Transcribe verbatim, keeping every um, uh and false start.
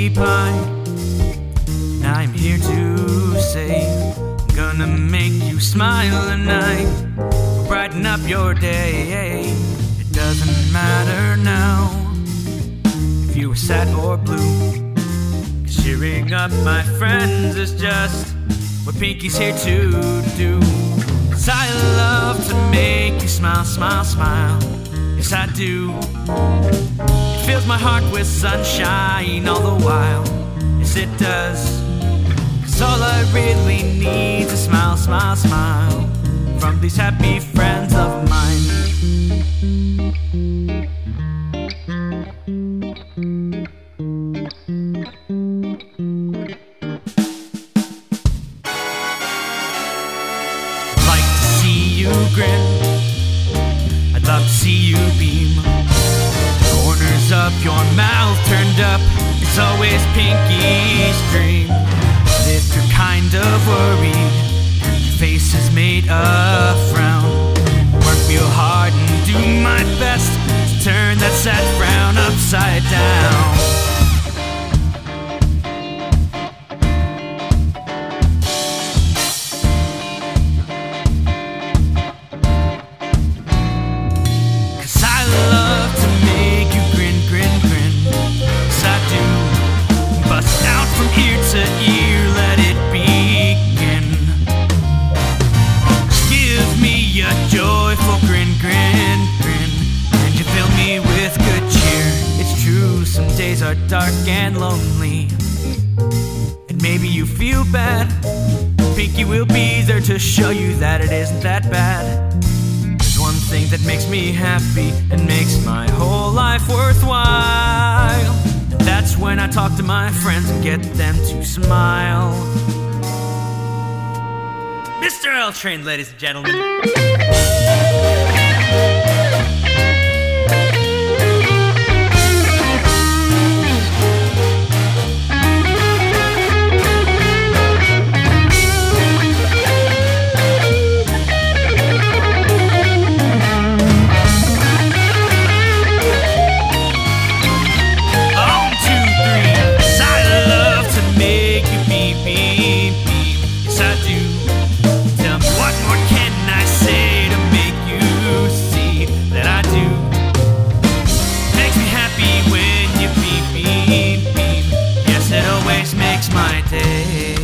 pinkie pie. I'm here to say I'm gonna make you smile tonight, brighten up your day. It doesn't matter now if you were sad or blue, 'cause cheering up my friends is just what Pinky's here to do. 'Cause I love to make you smile, smile, smile. Yes, I do. It fills my heart with sunshine all the while. Yes, it does. 'Cause all I really need is a smile, smile, smile from these happy friends of mine. Like to see you grin, I'd love to see you beam. Corners of your mouth turned up, it's always Pinky's dream. If you're kind of worried, your face is made a frown, work real hard and do my best to turn that sad frown upside down. Ear to ear, let it begin. Give me a joyful grin, grin, grin, and you fill me with good cheer. It's true, some days are dark and lonely, and maybe you feel bad. Pinky will be there to show you that it isn't that bad. There's one thing that makes me happy and makes my whole life worthwhile. That's when I talk to my friends and get them to smile. Mister L Train, ladies and gentlemen. Makes my day.